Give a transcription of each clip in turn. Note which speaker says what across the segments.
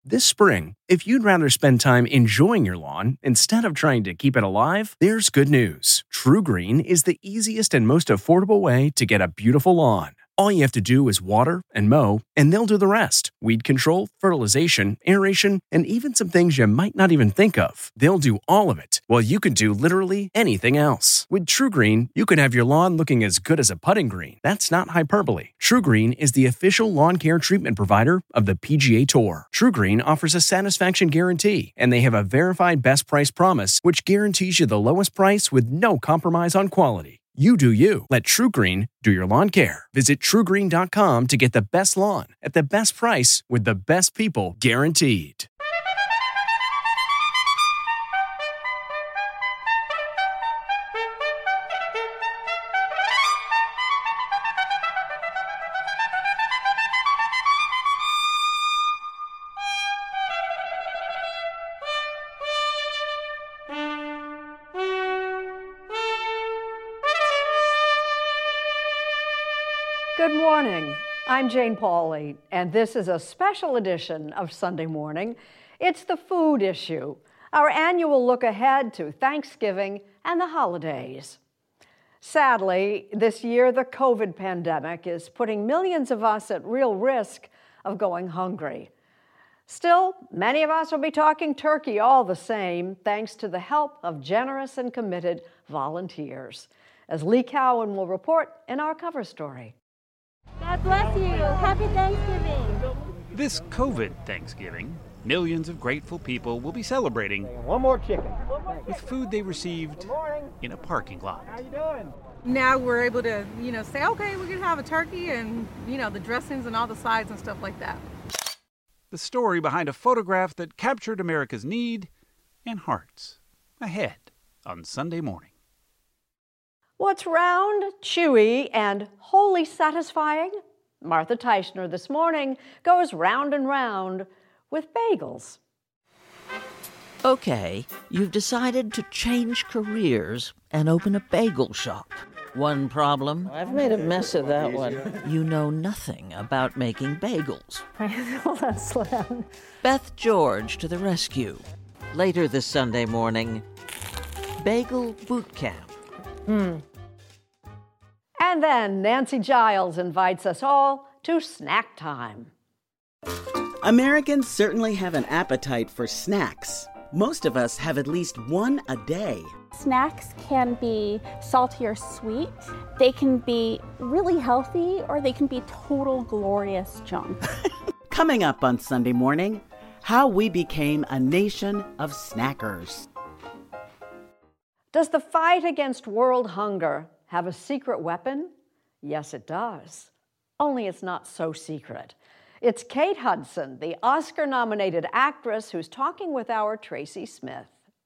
Speaker 1: This spring, if you'd rather spend time enjoying your lawn instead of trying to keep it alive, there's good news. TruGreen is the easiest and most affordable way to get a beautiful lawn. All you have to do is water and mow, and they'll do the rest. Weed control, fertilization, aeration, and even some things you might not even think of. They'll do all of it, while you can do literally anything else. With TruGreen, you can have your lawn looking as good as a putting green. That's not hyperbole. TruGreen is the official lawn care treatment provider of the PGA Tour. TruGreen offers a satisfaction guarantee, and they have a verified best price promise, which guarantees you the lowest price with no compromise on quality. You do you. Let TruGreen do your lawn care. Visit TruGreen.com to get the best lawn at the best price with the best people guaranteed.
Speaker 2: Good morning. I'm Jane Pauley, and this is a special edition of Sunday Morning. It's the food issue, our annual look ahead to Thanksgiving and the holidays. Sadly, this year the COVID pandemic is putting millions of us at real risk of going hungry. Still, many of us will be talking turkey all the same, thanks to the help of generous and committed volunteers, as Lee Cowan will report in our cover story.
Speaker 3: God bless you. Happy Thanksgiving.
Speaker 4: This COVID Thanksgiving, millions of grateful people will be celebrating
Speaker 5: one more chicken
Speaker 4: with food they received in a parking lot.
Speaker 5: How you doing?
Speaker 6: Now we're able to, say, okay, we're going to have a turkey and, the dressings and all the sides and stuff like that.
Speaker 4: The story behind a photograph that captured America's need and hearts. Ahead on Sunday Morning.
Speaker 2: What's round, chewy, and wholly satisfying? Martha Teichner this morning goes round and round with bagels.
Speaker 7: Okay, you've decided to change careers and open a bagel shop. One problem?
Speaker 8: I've made a mess of that one.
Speaker 7: You know nothing about making bagels.
Speaker 2: Hold on, slow down.
Speaker 7: Beth George to the rescue. Later this Sunday morning, Bagel Boot Camp.
Speaker 2: And then Nancy Giles invites us all to snack time.
Speaker 9: Americans certainly have an appetite for snacks. Most of us have at least one a day.
Speaker 3: Snacks can be salty or sweet. They can be really healthy, or they can be total glorious junk.
Speaker 9: Coming up on Sunday Morning, how we became a nation of snackers.
Speaker 2: Does the fight against world hunger have a secret weapon? Yes, it does. Only it's not so secret. It's Kate Hudson, the Oscar-nominated actress, who's talking with our Tracy Smith.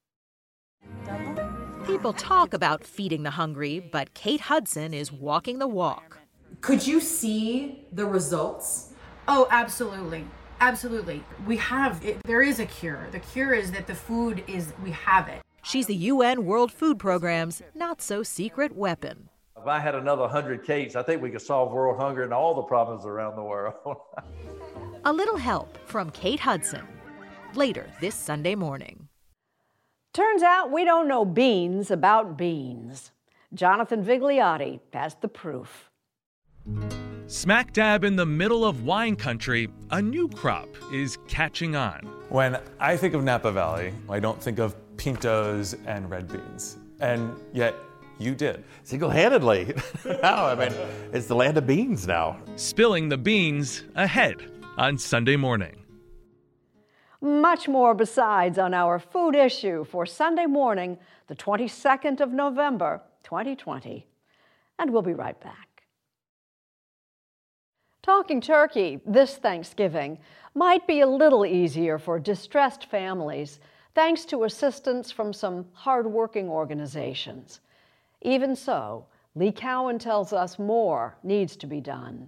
Speaker 10: People talk about feeding the hungry, but Kate Hudson is walking the walk.
Speaker 11: Could you see the results? Oh, absolutely. Absolutely. We have it. There is a cure. The cure is that the food is, we have it.
Speaker 10: She's the UN World Food Programme's not-so-secret weapon.
Speaker 12: If I had another 100 Kates, I think we could solve world hunger and all the problems around the world.
Speaker 10: A little help from Kate Hudson, later this Sunday morning.
Speaker 2: Turns out we don't know beans about beans. Jonathan Vigliotti has the proof.
Speaker 13: Smack dab in the middle of wine country, a new crop is catching on.
Speaker 14: When I think of Napa Valley, I don't think of pintos and red beans. And yet, you did.
Speaker 15: Single-handedly. It's the land of beans now.
Speaker 13: Spilling the beans ahead on Sunday morning.
Speaker 2: Much more besides on our food issue for Sunday morning, the 22nd of November, 2020. And we'll be right back. Talking turkey this Thanksgiving might be a little easier for distressed families thanks to assistance from some hard-working organizations. Even so, Lee Cowan tells us more needs to be done.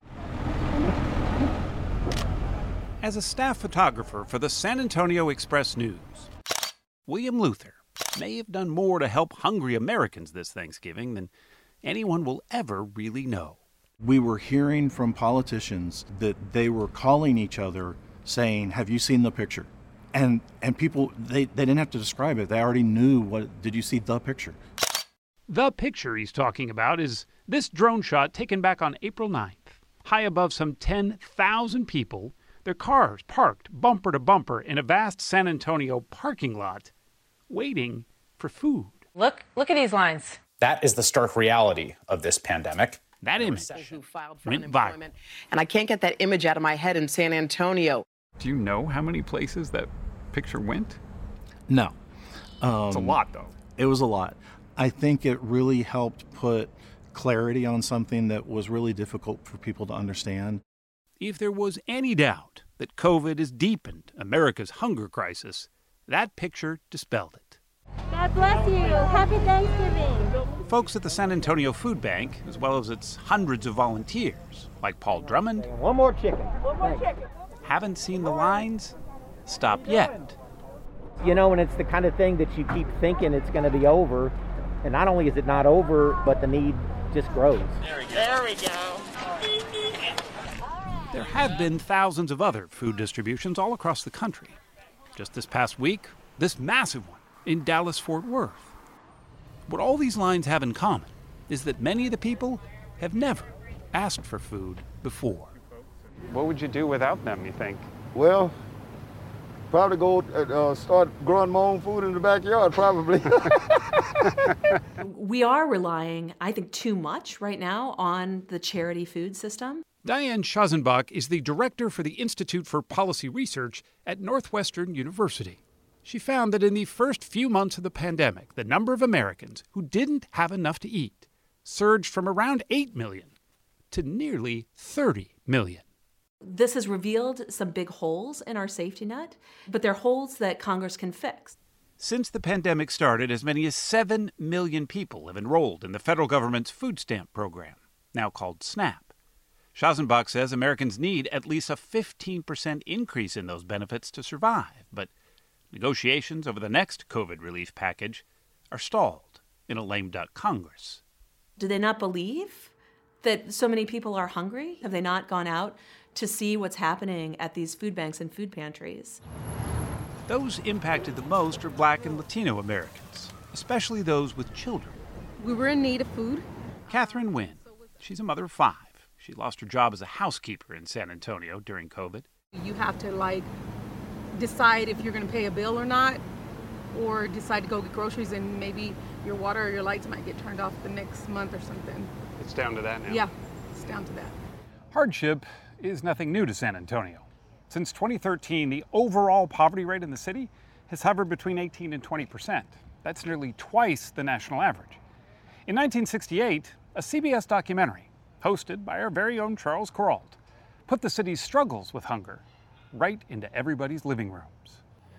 Speaker 4: As a staff photographer for the San Antonio Express News, William Luther may have done more to help hungry Americans this Thanksgiving than anyone will ever really know.
Speaker 16: We were hearing from politicians that they were calling each other
Speaker 5: saying, have you seen the picture? And people, they didn't have to describe it. They already knew did you see the picture?
Speaker 4: The picture he's talking about is this drone shot taken back on April 9th. High above some 10,000 people, their cars parked bumper to bumper in a vast San Antonio parking lot, waiting for food.
Speaker 16: Look at these lines.
Speaker 17: That is the stark reality of this pandemic.
Speaker 4: That image went viral.
Speaker 18: And I can't get that image out of my head in San Antonio.
Speaker 4: Do you know how many places that picture went?
Speaker 5: No.
Speaker 4: It's a lot, though.
Speaker 5: It was a lot. I think it really helped put clarity on something that was really difficult for people to understand.
Speaker 4: If there was any doubt that COVID has deepened America's hunger crisis, that picture dispelled it.
Speaker 19: God bless you. Happy Thanksgiving.
Speaker 4: Folks at the San Antonio Food Bank, as well as its hundreds of volunteers, like Paul Drummond,
Speaker 20: one more chicken,
Speaker 4: haven't seen the lines stop yet.
Speaker 20: You know, and it's the kind of thing that you keep thinking it's going to be over, and not only is it not over, but the need just grows.
Speaker 19: There we go.
Speaker 4: There have been thousands of other food distributions all across the country. Just this past week, this massive one in Dallas-Fort Worth. What all these lines have in common is that many of the people have never asked for food before.
Speaker 21: What would you do without them, you think?
Speaker 22: Well, probably go start growing my own food in the backyard, probably.
Speaker 23: We are relying, I think, too much right now on the charity food system.
Speaker 4: Diane Schazenbach is the director for the Institute for Policy Research at Northwestern University. She found that in the first few months of the pandemic, the number of Americans who didn't have enough to eat surged from around 8 million to nearly 30 million.
Speaker 23: This has revealed some big holes in our safety net, but they're holes that Congress can fix.
Speaker 4: Since the pandemic started, as many as 7 million people have enrolled in the federal government's food stamp program, now called SNAP. Schazenbach says Americans need at least a 15% increase in those benefits to survive, but negotiations over the next COVID relief package are stalled in a lame duck Congress.
Speaker 23: Do they not believe that so many people are hungry? Have they not gone out to see what's happening at these food banks and food pantries?
Speaker 4: Those impacted the most are Black and Latino Americans, especially those with children.
Speaker 6: We were in need of food.
Speaker 4: Catherine Wynn, she's a mother of 5. She lost her job as a housekeeper in San Antonio during COVID.
Speaker 6: You have to decide if you're going to pay a bill or not, or decide to go get groceries, and maybe your water or your lights might get turned off the next month or something.
Speaker 21: It's down to that now.
Speaker 6: Yeah, it's down to that.
Speaker 4: Hardship is nothing new to San Antonio. Since 2013, the overall poverty rate in the city has hovered between 18 and 20%. That's nearly twice the national average. In 1968, a CBS documentary, hosted by our very own Charles Kuralt, put the city's struggles with hunger right into everybody's living rooms.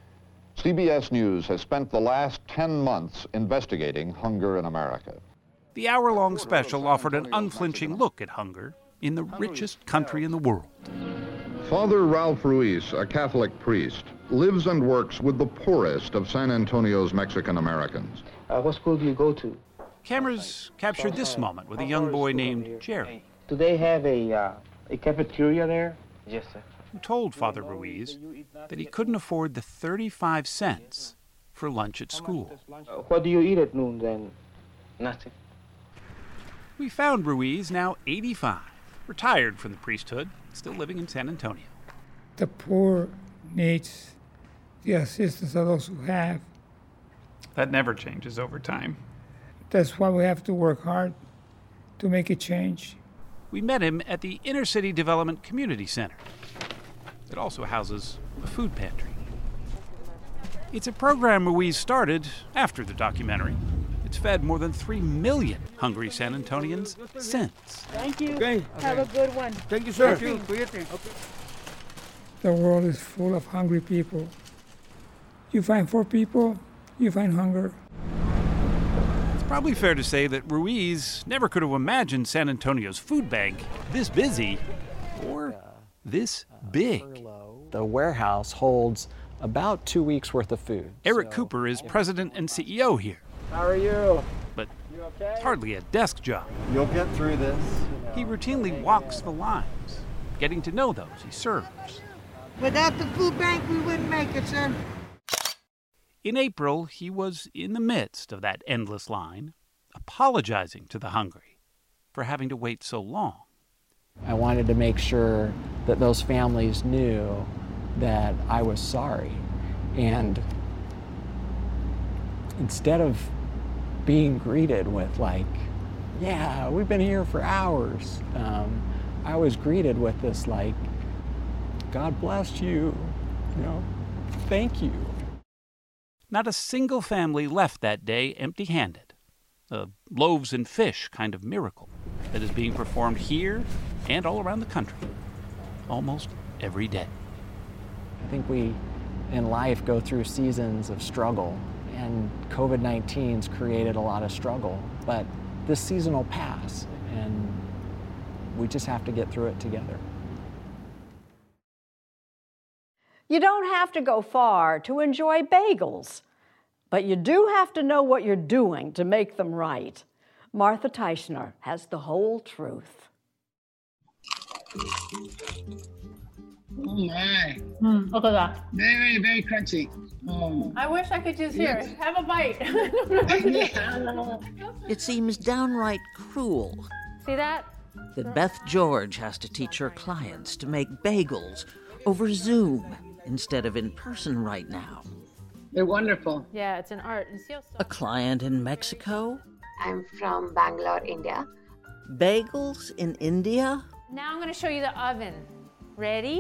Speaker 24: CBS News has spent the last 10 months investigating hunger in America.
Speaker 4: The hour-long special offered an unflinching look at hunger in the richest country in the world.
Speaker 24: Father Ralph Ruiz, a Catholic priest, lives and works with the poorest of San Antonio's Mexican Americans.
Speaker 25: What school do you go to?
Speaker 4: Cameras captured this moment with a young boy named Jerry.
Speaker 25: Do they have a cafeteria there? Yes, sir.
Speaker 4: Who told Father Ruiz that he couldn't afford the 35 cents for lunch at school.
Speaker 25: What do you eat at noon then? Nothing.
Speaker 4: We found Ruiz, now 85, retired from the priesthood, still living in San Antonio.
Speaker 26: The poor needs the assistance of those who have.
Speaker 4: That never changes over time.
Speaker 26: That's why we have to work hard to make it change.
Speaker 4: We met him at the Inner City Development Community Center. It also houses a food pantry. It's a program Ruiz started after the documentary. It's fed more than 3 million hungry San Antonians since.
Speaker 19: Thank you.
Speaker 22: Okay.
Speaker 19: Have a good one.
Speaker 22: Thank you, sir.
Speaker 26: The world is full of hungry people. You find 4 people, you find hunger.
Speaker 4: It's probably fair to say that Ruiz never could have imagined San Antonio's food bank this busy or this big.
Speaker 27: The warehouse holds about 2 weeks worth of food.
Speaker 4: Eric Cooper is president and CEO here.
Speaker 20: How are you?
Speaker 4: But it's hardly a desk job.
Speaker 20: You'll get through this.
Speaker 4: He routinely walks the lines, getting to know those he serves.
Speaker 1: Without the food bank, we wouldn't make it, sir.
Speaker 4: In April, he was in the midst of that endless line, apologizing to the hungry for having to wait so long.
Speaker 27: I wanted to make sure that those families knew that I was sorry. And instead of being greeted with like, yeah, we've been here for hours, I was greeted with this like, God bless you, thank you.
Speaker 4: Not a single family left that day empty-handed. A loaves and fish kind of miracle that is being performed here and all around the country, almost every day.
Speaker 27: I think we, in life, go through seasons of struggle, and COVID-19's created a lot of struggle, but this season will pass, and we just have to get through it together.
Speaker 2: You don't have to go far to enjoy bagels, but you do have to know what you're doing to make them right. Martha Teichner has the whole truth.
Speaker 3: Oh my.
Speaker 7: Look at that.
Speaker 3: Very, very crunchy.
Speaker 7: I wish I could just hear it. Have a bite.
Speaker 8: It seems downright cruel.
Speaker 7: See that?
Speaker 8: That Beth George has to teach her clients to make bagels over Zoom instead of in person right now.
Speaker 3: They're wonderful.
Speaker 7: Yeah, it's an art.
Speaker 8: A client in Mexico?
Speaker 9: I'm from Bangalore, India.
Speaker 8: Bagels in India?
Speaker 7: Now I'm going to show you the oven. Ready?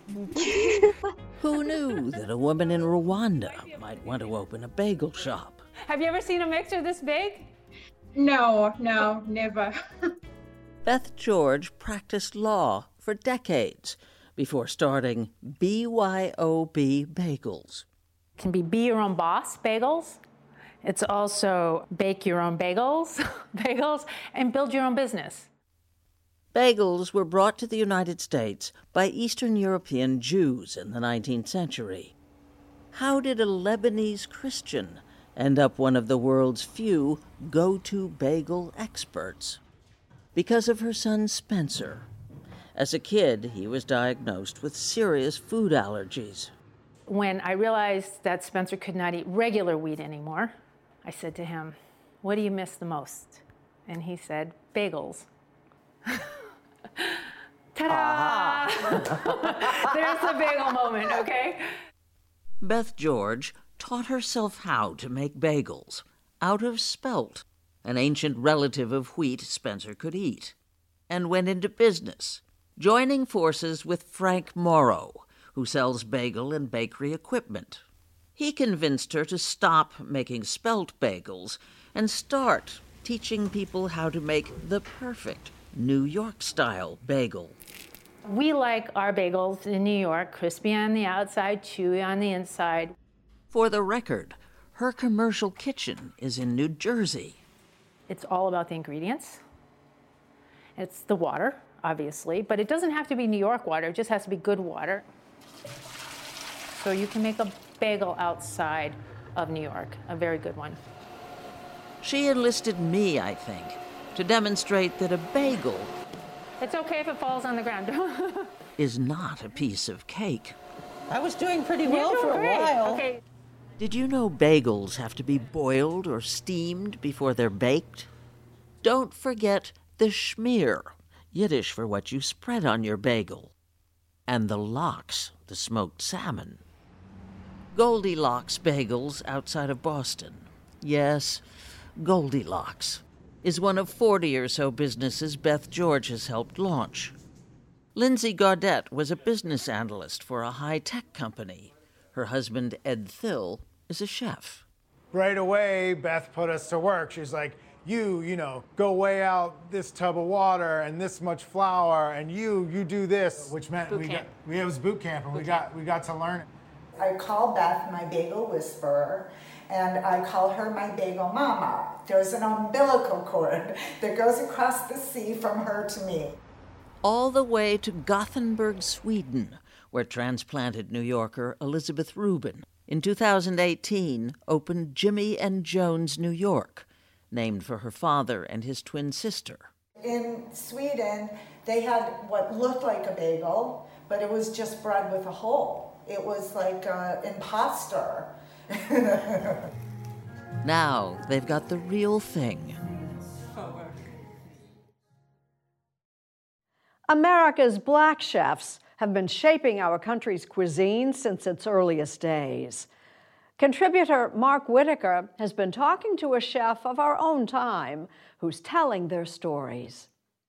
Speaker 8: Who knew that a woman in Rwanda might want to open a bagel shop?
Speaker 7: Have you ever seen a mixer this big?
Speaker 3: No, never.
Speaker 8: Beth George practiced law for decades before starting BYOB Bagels.
Speaker 7: It can be your own boss bagels. It's also bake your own bagels, and build your own business.
Speaker 8: Bagels were brought to the United States by Eastern European Jews in the 19th century. How did a Lebanese Christian end up one of the world's few go-to bagel experts? Because of her son Spencer. As a kid, he was diagnosed with serious food allergies.
Speaker 7: When I realized that Spencer could not eat regular wheat anymore, I said to him, "What do you miss the most?" And he said, "Bagels." Ta-da! There's the bagel moment, okay?
Speaker 8: Beth George taught herself how to make bagels out of spelt, an ancient relative of wheat Spencer could eat, and went into business, joining forces with Frank Morrow, who sells bagel and bakery equipment. He convinced her to stop making spelt bagels and start teaching people how to make the perfect New York-style bagel.
Speaker 7: We like our bagels in New York, crispy on the outside, chewy on the inside.
Speaker 8: For the record, her commercial kitchen is in New Jersey.
Speaker 7: It's all about the ingredients. It's the water, obviously, but it doesn't have to be New York water. It just has to be good water. So you can make a bagel outside of New York, a very good one.
Speaker 8: She enlisted me, I think, to demonstrate that a bagel...
Speaker 7: It's okay if it falls on the ground.
Speaker 8: ...is not a piece of cake.
Speaker 1: I was doing pretty well for a while.
Speaker 7: Okay.
Speaker 8: Did you know bagels have to be boiled or steamed before they're baked? Don't forget the schmear, Yiddish for what you spread on your bagel. And the lox, the smoked salmon. Goldilocks Bagels outside of Boston. Yes, Goldilocks is one of 40 or so businesses Beth George has helped launch. Lindsay Gaudette was a business analyst for a high-tech company. Her husband, Ed Thill, is a chef.
Speaker 11: Right away, Beth put us to work. She's like, you know, go weigh out this tub of water and this much flour, and you do this, which meant it was boot camp, and we got to learn it.
Speaker 1: I call Beth my bagel whisperer, and I call her my bagel mama. There's an umbilical cord that goes across the sea from her to me.
Speaker 8: All the way to Gothenburg, Sweden, where transplanted New Yorker Elizabeth Rubin, in 2018, opened Jimmy and Jones New York, named for her father and his twin sister.
Speaker 1: In Sweden, they had what looked like a bagel, but it was just bread with a hole. It was like imposter.
Speaker 8: Now they've got the real thing.
Speaker 2: America's black chefs have been shaping our country's cuisine since its earliest days. Contributor Mark Whitaker has been talking to a chef of our own time who's telling their stories.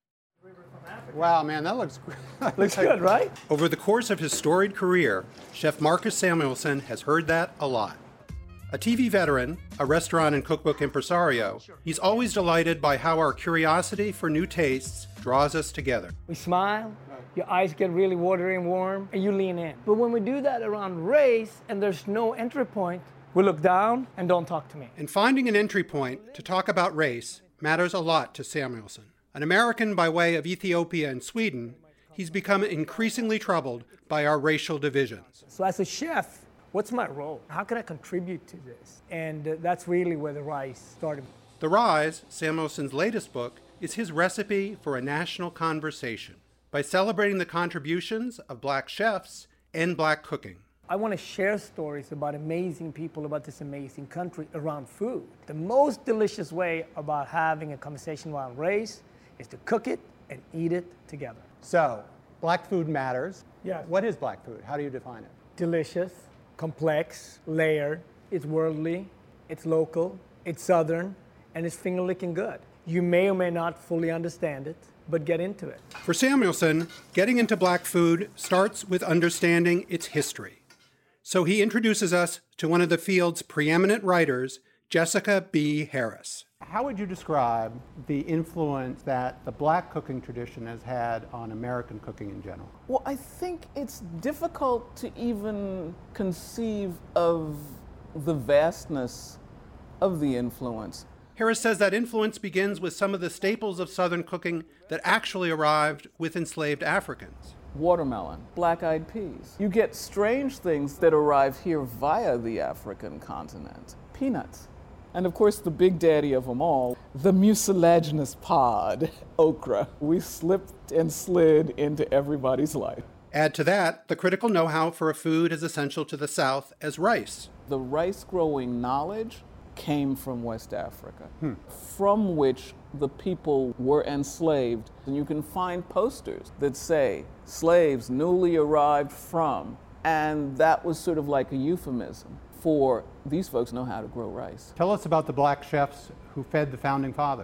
Speaker 10: Wow, man, that looks
Speaker 12: looks good, right?
Speaker 10: Over the course of his storied career, Chef Marcus Samuelsson has heard that a lot. A TV veteran, a restaurant and cookbook impresario, he's always delighted by how our curiosity for new tastes draws us together.
Speaker 12: We smile, your eyes get really watery and warm, and you lean in. But when we do that around race and there's no entry point, we look down and don't talk to me.
Speaker 10: And finding an entry point to talk about race matters a lot to Samuelsson. An American by way of Ethiopia and Sweden, he's become increasingly troubled by our racial divisions.
Speaker 12: So as a chef, what's my role? How can I contribute to this? And that's really where the rise started.
Speaker 10: The Rise, Samuelsson's latest book, is his recipe for a national conversation by celebrating the contributions of black chefs and black cooking.
Speaker 12: I want to share stories about amazing people about this amazing country around food. The most delicious way about having a conversation around race is to cook it and eat it together.
Speaker 10: So, black food matters.
Speaker 12: Yes.
Speaker 10: What is black food? How do you define it?
Speaker 12: Delicious, complex, layered, it's worldly, it's local, it's southern, and it's finger-licking good. You may or may not fully understand it, but get into it.
Speaker 10: For Samuelsson, getting into black food starts with understanding its history. So he introduces us to one of the field's preeminent writers, Jessica B. Harris. How would you describe the influence that the black cooking tradition has had on American cooking in general?
Speaker 13: Well, I think it's difficult to even conceive of the vastness of the influence.
Speaker 10: Harris says that influence begins with some of the staples of Southern cooking that actually arrived with enslaved Africans.
Speaker 13: Watermelon, black-eyed peas. You get strange things that arrive here via the African continent. Peanuts. And of course, the big daddy of them all, the mucilaginous pod, okra. We slipped and slid into everybody's life.
Speaker 10: Add to that the critical know-how for a food as essential to the South as rice.
Speaker 13: The rice-growing knowledge came from West Africa, from which the people were enslaved. And you can find posters that say, slaves newly arrived from, and that was sort of like a euphemism for these folks know how to grow rice.
Speaker 10: Tell us about the black chefs who fed the founding fathers.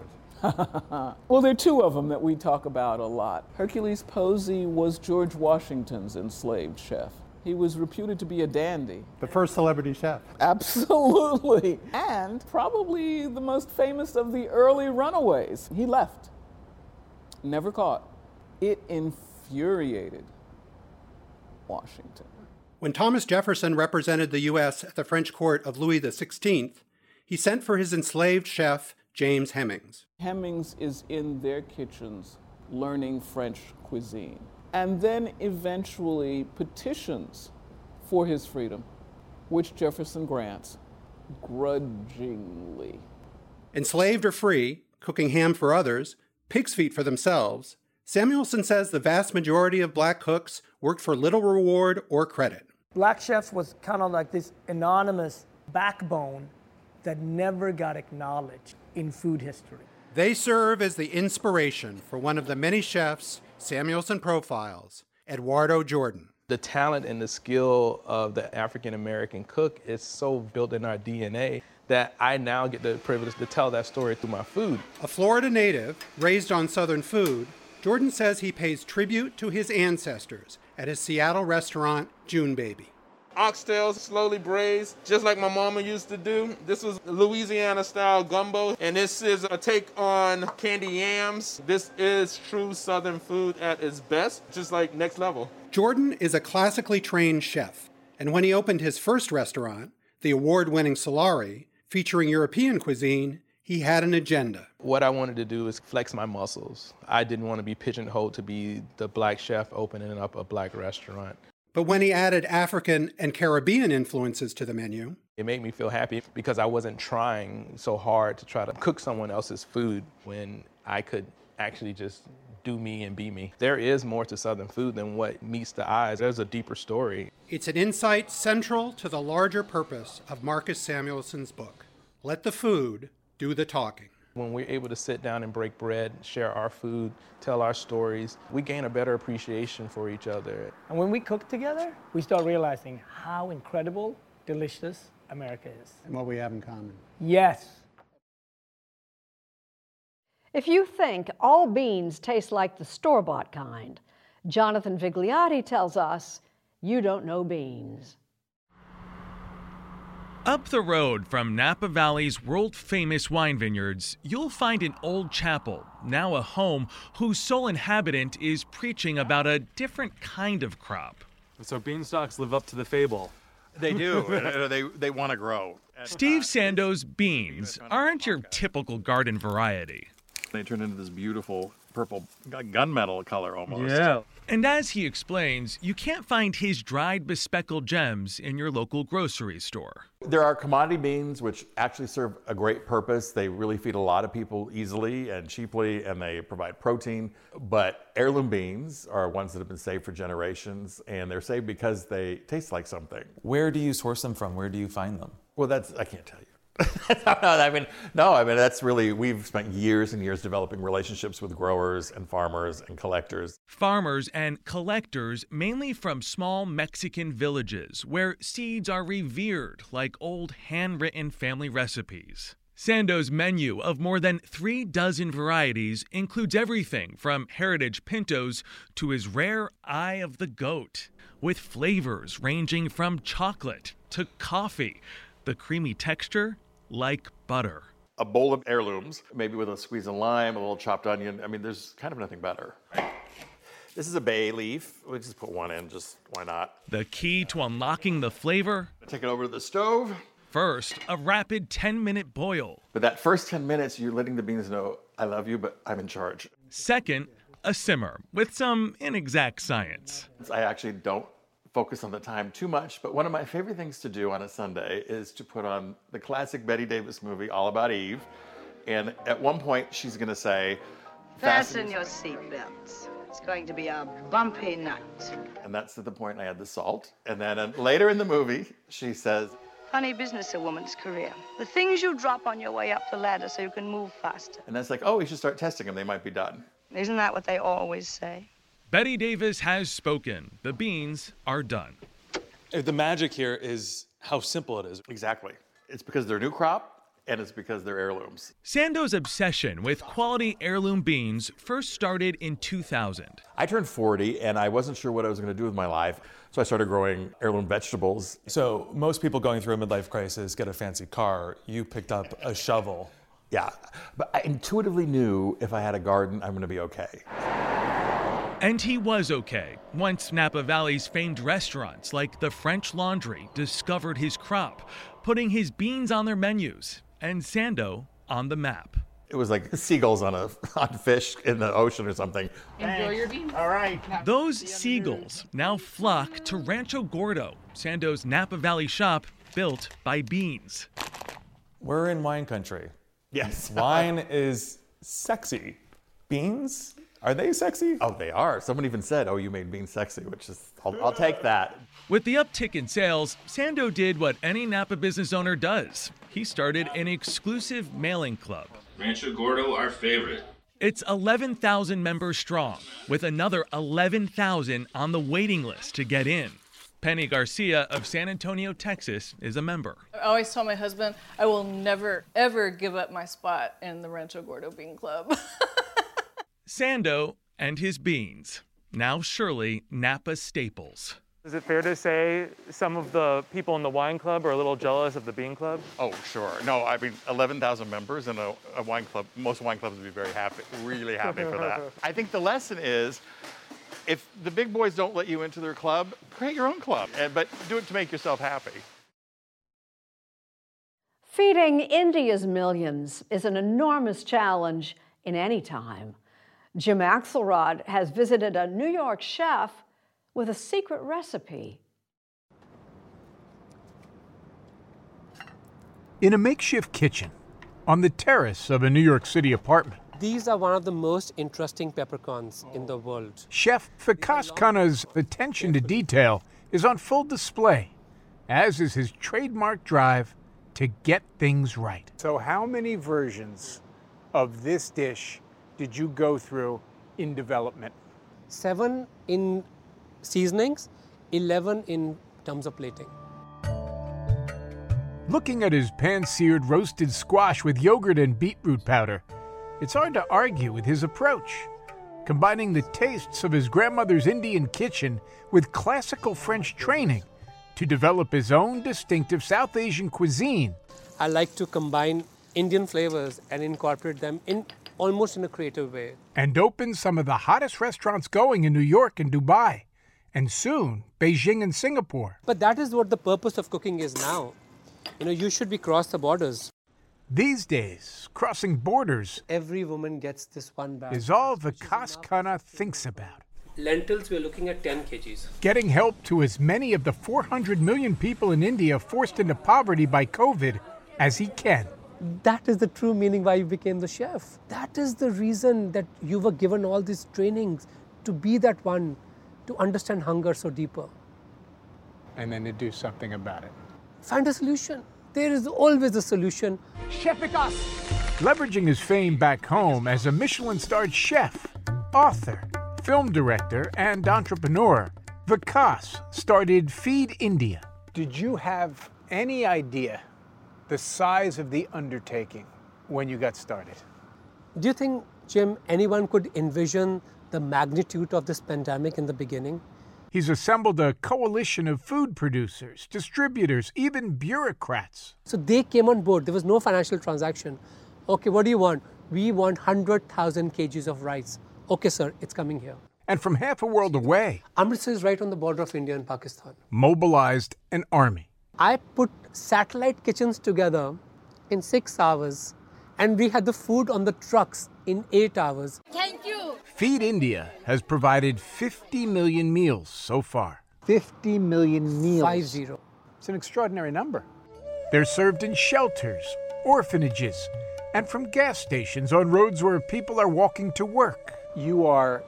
Speaker 13: Well, there are two of them that we talk about a lot. Hercules Posey was George Washington's enslaved chef. He was reputed to be a dandy.
Speaker 10: The first celebrity chef.
Speaker 13: Absolutely. And probably the most famous of the early runaways. He left. Never caught. It infuriated Washington.
Speaker 10: When Thomas Jefferson represented the U.S. at the French court of Louis XVI, he sent for his enslaved chef, James Hemings.
Speaker 13: Hemings is in their kitchens learning French cuisine, and then eventually petitions for his freedom, which Jefferson grants grudgingly.
Speaker 10: Enslaved or free, cooking ham for others, pig's feet for themselves, Samuelsson says the vast majority of black cooks worked for little reward or credit.
Speaker 12: Black chefs was kind of like this anonymous backbone that never got acknowledged in food history.
Speaker 10: They serve as the inspiration for one of the many chefs Samuelsson profiles, Eduardo Jordan.
Speaker 14: The talent and the skill of the African-American cook is so built in our DNA that I now get the privilege to tell that story through my food.
Speaker 10: A Florida native, raised on Southern food, Jordan says he pays tribute to his ancestors at his Seattle restaurant, June Baby.
Speaker 15: Oxtails slowly braised, just like my mama used to do. This was Louisiana-style gumbo, and this is a take on candy yams. This is true Southern food at its best, just like next level.
Speaker 10: Jordan is a classically trained chef, and when he opened his first restaurant, the award-winning Solari, featuring European cuisine, he had an agenda.
Speaker 14: What I wanted to do is flex my muscles. I didn't want to be pigeonholed to be the black chef opening up a black restaurant.
Speaker 10: But when he added African and Caribbean influences to the menu,
Speaker 14: it made me feel happy because I wasn't trying so hard to try to cook someone else's food when I could actually just do me and be me. There is more to Southern food than what meets the eyes. There's a deeper story.
Speaker 10: It's an insight central to the larger purpose of Marcus Samuelson's book. Let the food do the talking.
Speaker 14: When we're able to sit down and break bread, share our food, tell our stories, we gain a better appreciation for each other.
Speaker 12: And when we cook together, we start realizing how incredible, delicious America is.
Speaker 10: And what we have in common.
Speaker 12: Yes.
Speaker 2: If you think all beans taste like the store-bought kind, Jonathan Vigliotti tells us you don't know beans.
Speaker 5: Up the road from Napa Valley's world-famous wine vineyards, you'll find an old chapel, now a home whose sole inhabitant is preaching about a different kind of crop.
Speaker 6: So beanstalks live up to the fable.
Speaker 16: They do. they want to grow.
Speaker 5: Steve Sando's beans aren't your typical garden variety.
Speaker 16: They turn into this beautiful purple gunmetal color almost.
Speaker 6: Yeah.
Speaker 5: And as he explains, you can't find his dried bespeckled gems in your local grocery store.
Speaker 17: There are commodity beans which actually serve a great purpose. They really feed a lot of people easily and cheaply, and they provide protein. But heirloom beans are ones that have been saved for generations, and they're saved because they taste like something.
Speaker 18: Where do you source them from? Where do you find them?
Speaker 17: Well, I can't tell you. I mean, that's really, we've spent years and years developing relationships with growers and farmers and collectors.
Speaker 5: Farmers and collectors, mainly from small Mexican villages where seeds are revered like old handwritten family recipes. Sando's menu of more than 36 varieties includes everything from heritage pintos to his rare eye of the goat, with flavors ranging from chocolate to coffee. The creamy texture, like butter.
Speaker 17: A bowl of heirlooms, maybe with a squeeze of lime, a little chopped onion. I mean, there's kind of nothing better. This is a bay leaf. We'll just put one in, just why not?
Speaker 5: The key to unlocking the flavor?
Speaker 17: Take it over to the stove.
Speaker 5: First, a rapid 10-minute boil.
Speaker 17: But that first 10 minutes, you're letting the beans know, I love you, but I'm in charge.
Speaker 5: Second, a simmer with some inexact science.
Speaker 17: I actually don't focus on the time too much, but one of my favorite things to do on a Sunday is to put on the classic Bette Davis movie, All About Eve. And at one point, she's going to say,
Speaker 21: fasten your seatbelts. It's going to be a bumpy night.
Speaker 17: And that's at the point I add the salt. And then later in the movie, she says,
Speaker 21: funny business, a woman's career. The things you drop on your way up the ladder so you can move faster.
Speaker 17: And that's like, oh, we should start testing them. They might be done.
Speaker 21: Isn't that what they always say?
Speaker 5: Bette Davis has spoken. The beans are done.
Speaker 6: The magic here is how simple it is.
Speaker 17: Exactly. It's because they're new crop, and it's because they're heirlooms.
Speaker 5: Sando's obsession with quality heirloom beans first started in 2000.
Speaker 17: I turned 40, and I wasn't sure what I was going to do with my life, so I started growing heirloom vegetables.
Speaker 18: So most people going through a midlife crisis get a fancy car. You picked up a shovel.
Speaker 17: Yeah, but I intuitively knew if I had a garden, I'm going to be okay.
Speaker 5: And he was okay once Napa Valley's famed restaurants like the French Laundry discovered his crop, putting his beans on their menus and Sando on the map.
Speaker 17: It was like seagulls on fish in the ocean or something.
Speaker 21: Enjoy your beans.
Speaker 17: All right.
Speaker 5: Those seagulls now flock to Rancho Gordo, Sando's Napa Valley shop built by beans.
Speaker 18: We're in wine country.
Speaker 17: Yes.
Speaker 18: Wine is sexy. Beans? Are they sexy?
Speaker 17: Oh, they are. Someone even said, oh, you made beans sexy, which is, I'll take that.
Speaker 5: With the uptick in sales, Sando did what any Napa business owner does. He started an exclusive mailing club.
Speaker 23: Rancho Gordo, our favorite.
Speaker 5: It's 11,000 members strong, with another 11,000 on the waiting list to get in. Penny Garcia of San Antonio, Texas, is a member.
Speaker 28: I always tell my husband, I will never, ever give up my spot in the Rancho Gordo Bean Club.
Speaker 5: Sando and his beans, now surely Napa staples.
Speaker 29: Is it fair to say some of the people in the wine club are a little jealous of the bean club?
Speaker 17: Oh, sure. No, I mean, 11,000 members in a wine club, most wine clubs would be very happy, really happy for that. I think the lesson is, if the big boys don't let you into their club, create your own club, but do it to make yourself happy.
Speaker 2: Feeding India's millions is an enormous challenge in any time. Jim Axelrod has visited a New York chef with a secret recipe.
Speaker 30: In a makeshift kitchen on the terrace of a New York City apartment,
Speaker 4: These are one of the most interesting peppercorns in the world.
Speaker 9: Chef Vikas Khanna's attention to detail is on full display, as is his trademark drive to get things right.
Speaker 19: So how many versions of this dish did you go through in development?
Speaker 4: 7 in seasonings, 11 in terms of plating.
Speaker 9: Looking at his pan-seared roasted squash with yogurt and beetroot powder, it's hard to argue with his approach, combining the tastes of his grandmother's Indian kitchen with classical French training to develop his own distinctive South Asian cuisine.
Speaker 4: I like to combine Indian flavors and incorporate them in almost in a creative way.
Speaker 9: And open some of the hottest restaurants going in New York and Dubai, and soon Beijing and Singapore.
Speaker 4: But that is what the purpose of cooking is now. You should be cross the borders.
Speaker 9: These days, crossing borders
Speaker 4: every woman gets this one bag.
Speaker 9: Is all Vikas Khanna thinks about.
Speaker 4: Lentils, we're looking at 10 kgs.
Speaker 9: Getting help to as many of the 400 million people in India forced into poverty by COVID as he can.
Speaker 4: That is the true meaning why you became the chef. That is the reason that you were given all these trainings to be that one, to understand hunger so deeper.
Speaker 19: And then to do something about it.
Speaker 4: Find a solution. There is always a solution.
Speaker 9: Chef Vikas! Leveraging his fame back home as a Michelin-starred chef, author, film director, and entrepreneur, Vikas started Feed India.
Speaker 19: Did you have any idea the size of the undertaking when you got started?
Speaker 4: Do you think, Jim, anyone could envision the magnitude of this pandemic in the beginning?
Speaker 9: He's assembled a coalition of food producers, distributors, even bureaucrats.
Speaker 4: So they came on board. There was no financial transaction. Okay, what do you want? We want 100,000 kgs of rice. Okay, sir, it's coming here.
Speaker 9: And from half a world away,
Speaker 4: Amritsar is right on the border of India and Pakistan.
Speaker 9: Mobilized an army.
Speaker 4: I put satellite kitchens together in 6 hours, and we had the food on the trucks in 8 hours.
Speaker 21: Thank you.
Speaker 9: Feed India has provided 50 million meals so far.
Speaker 19: 50 million meals.
Speaker 4: 50.
Speaker 19: It's an extraordinary number.
Speaker 9: They're served in shelters, orphanages, and from gas stations on roads where people are walking to work.
Speaker 19: You are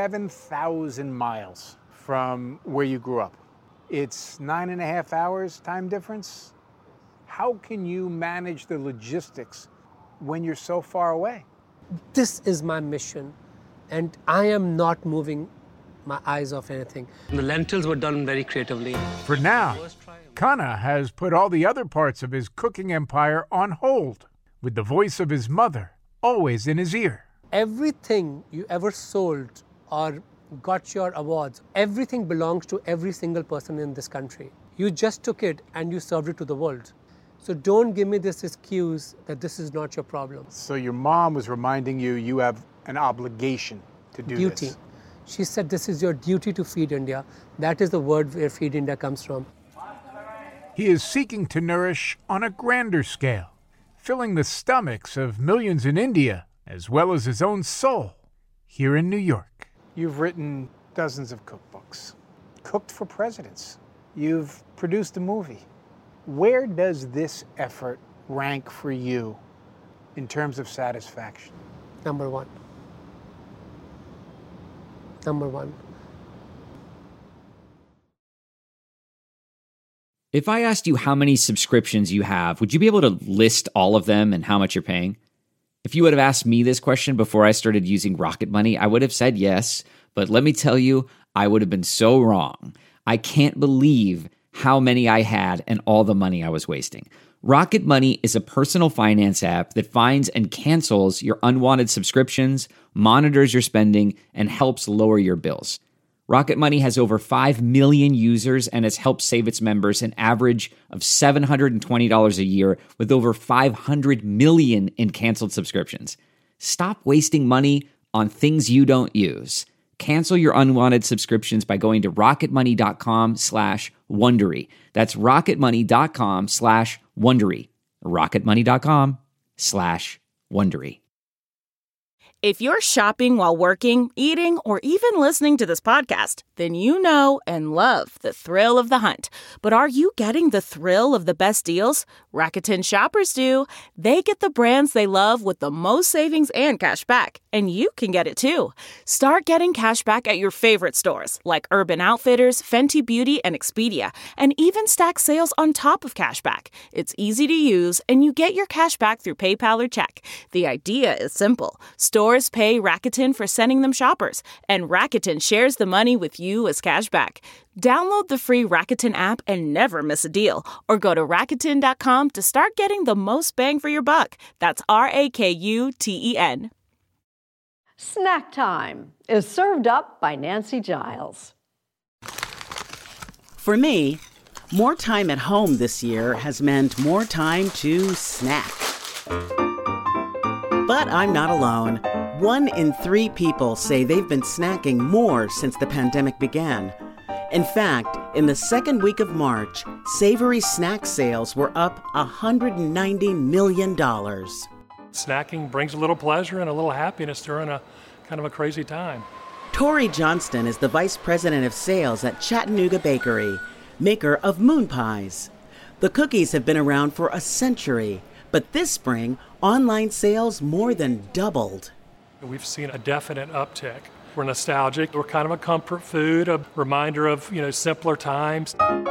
Speaker 19: 7,000 miles from where you grew up. It's 9.5 hours time difference. How can you manage the logistics when you're so far away?
Speaker 4: This is my mission, and I am not moving my eyes off anything. The lentils were done very creatively.
Speaker 9: For now, Khanna has put all the other parts of his cooking empire on hold, with the voice of his mother always in his ear.
Speaker 4: Everything you ever sold or got your awards, everything belongs to every single person in this country. You just took it and you served it to the world. So don't give me this excuse that this is not your problem.
Speaker 19: So your mom was reminding you you have an obligation to do
Speaker 4: Duty.
Speaker 19: this.
Speaker 4: She said this is your duty to feed India. That is the word where Feed India comes from.
Speaker 9: He is seeking to nourish on a grander scale, filling the stomachs of millions in India, as well as his own soul here in New York.
Speaker 19: You've written dozens of cookbooks, cooked for presidents. You've produced a movie. Where does this effort rank for you in terms of satisfaction?
Speaker 4: Number one. Number one.
Speaker 20: If I asked you how many subscriptions you have, would you be able to list all of them and how much you're paying? If you would have asked me this question before I started using Rocket Money, I would have said yes, but let me tell you, I would have been so wrong. I can't believe how many I had and all the money I was wasting. Rocket Money is a personal finance app that finds and cancels your unwanted subscriptions, monitors your spending, and helps lower your bills. Rocket Money has over 5 million users and has helped save its members an average of $720 a year with over 500 million in canceled subscriptions. Stop wasting money on things you don't use. Cancel your unwanted subscriptions by going to rocketmoney.com/Wondery. That's rocketmoney.com/Wondery. rocketmoney.com/Wondery.
Speaker 1: If you're shopping while working, eating, or even listening to this podcast, then you know and love the thrill of the hunt. But are you getting the thrill of the best deals? Rakuten shoppers do. They get the brands they love with the most savings and cash back. And you can get it too. Start getting cash back at your favorite stores like Urban Outfitters, Fenty Beauty, and Expedia, and even stack sales on top of cash back. It's easy to use, and you get your cash back through PayPal or check. The idea is simple. Stores pay Rakuten for sending them shoppers, and Rakuten shares the money with you as cash back. Download the free Rakuten app and never miss a deal, or go to Rakuten.com to start getting the most bang for your buck. That's Rakuten.
Speaker 2: Snack Time is served up by Nancy Giles.
Speaker 3: For me, more time at home this year has meant more time to snack. But I'm not alone. 1 in 3 people say they've been snacking more since the pandemic began. In fact, in the second week of March, savory snack sales were up $190 million.
Speaker 7: Snacking brings a little pleasure and a little happiness during a kind of a crazy time.
Speaker 3: Tori Johnston is the vice president of sales at Chattanooga Bakery, maker of Moon Pies. The cookies have been around for a century, but this spring, online sales more than doubled.
Speaker 7: We've seen a definite uptick. We're nostalgic. We're kind of a comfort food, a reminder of, simpler times.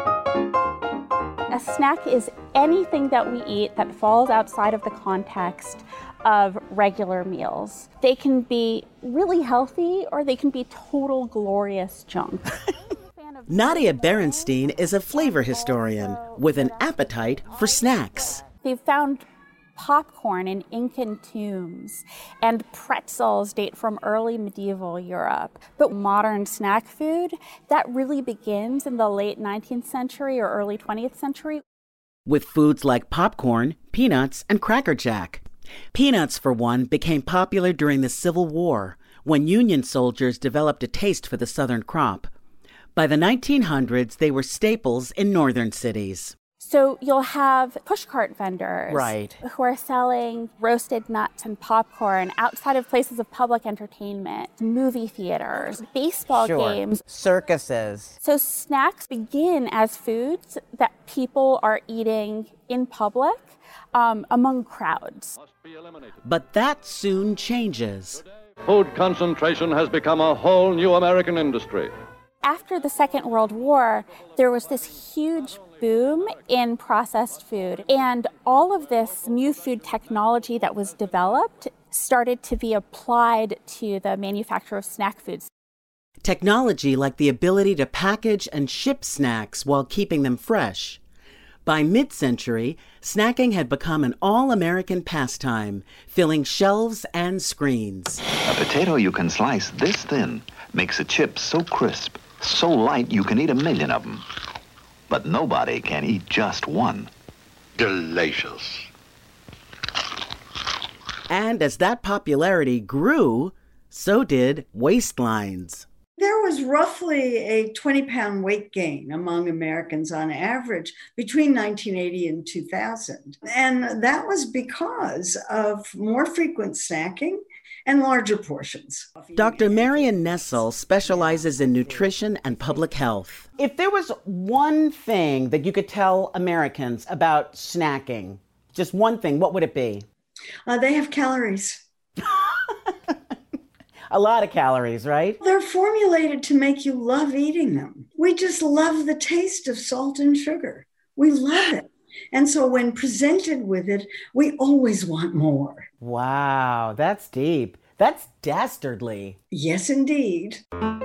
Speaker 11: A snack is anything that we eat that falls outside of the context of regular meals. They can be really healthy or they can be total glorious junk.
Speaker 3: Nadia Berenstein is a flavor historian with an appetite for snacks.
Speaker 11: They've found popcorn in Incan tombs, and pretzels date from early medieval Europe. But modern snack food, that really begins in the late 19th century or early 20th century.
Speaker 3: With foods like popcorn, peanuts, and Cracker Jack. Peanuts, for one, became popular during the Civil War, when Union soldiers developed a taste for the Southern crop. By the 1900s, they were staples in northern cities.
Speaker 11: So you'll have pushcart vendors who are selling roasted nuts and popcorn outside of places of public entertainment, movie theaters, baseball games,
Speaker 3: circuses.
Speaker 11: So snacks begin as foods that people are eating in public among crowds.
Speaker 3: But that soon changes.
Speaker 22: Food concentration has become a whole new American industry.
Speaker 11: After the Second World War, there was this huge boom in processed food, and all of this new food technology that was developed started to be applied to the manufacture of snack foods.
Speaker 3: Technology like the ability to package and ship snacks while keeping them fresh. By mid-century, snacking had become an all-American pastime, filling shelves and screens.
Speaker 24: A potato you can slice this thin makes a chip so crisp, so light you can eat 1 million of them. But nobody can eat just one. Delicious.
Speaker 3: And as that popularity grew, so did waistlines.
Speaker 25: There was roughly a 20-pound weight gain among Americans on average between 1980 and 2000. And that was because of more frequent snacking and larger portions.
Speaker 3: Dr. Marion Nessel specializes in nutrition and public health. If there was one thing that you could tell Americans about snacking, just one thing, what would it be?
Speaker 25: They have calories.
Speaker 3: A lot of calories, right?
Speaker 25: They're formulated to make you love eating them. We just love the taste of salt and sugar. We love it. And so when presented with it, we always want more.
Speaker 3: Wow, that's deep. That's dastardly.
Speaker 25: Yes, indeed.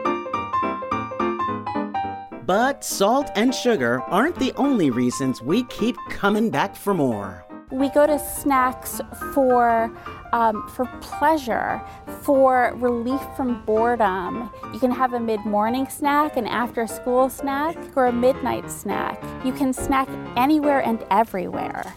Speaker 3: But salt and sugar aren't the only reasons we keep coming back for more.
Speaker 11: We go to snacks for pleasure, for relief from boredom. You can have a mid-morning snack, an after-school snack, or a midnight snack. You can snack anywhere and everywhere.